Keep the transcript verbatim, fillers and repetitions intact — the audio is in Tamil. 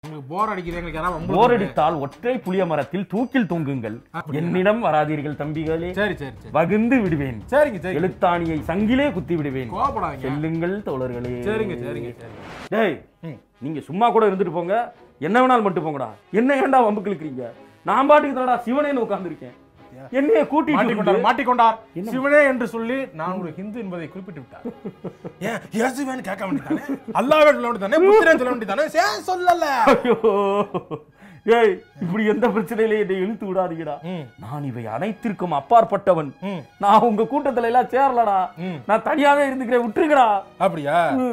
போர் அடிக்குது. போர் அடித்தால் ஒற்றை புளிய மரத்தில் தூக்கில் தொங்குங்கள். என்னிடம் வராதீர்கள் தம்பிகளே. சரி சரி வகுந்து விடுவேன். சரிங்க சரி. எழுத்தாணியை சங்கிலே குத்தி விடுவேன். கோபப்படாதீங்க. செல்லுங்கள் தோழர்களே. சரிங்க சரிங்க சரி. டேய் நீங்க சும்மா கூட இருந்துட்டு போங்க. என்ன வேணாலும் மட்டும் போங்கடா. என்ன ஏன்டா வம்பு கிழக்குறீங்க? நான் பாட்டுக்கு தானடா சிவனேன்னு உட்கார்ந்துருக்கேன். என்னைய கூட்டி மாட்டிக்கொண்டார் மாட்டிக்கொண்டார் சிவனே என்று சொல்லி நான் ஒரு ஹிந்து என்பதை குறிப்பிட்டு விட்டார். ஏன் இயேசுவேன்னு கேட்க வேண்டியதானே, அல்லாஹ்வே சொல்ல வேண்டியதானே, புத்திரன் சொல்ல வேண்டியதானே, ஏன் சொல்லல? ஐயோ ஏய் இப்படி எந்த பிரச்சனையில என்னை இழுத்து விடாதீங்கடா. நான் இவை அனைத்திற்கும் அப்பாற்பட்டவன். நான் உங்க கூட்டத்துல எல்லாம் சேரலடா. நான் தனியாவே இருந்துக்கிறேன், விட்டுருக்கடா. அப்படியா?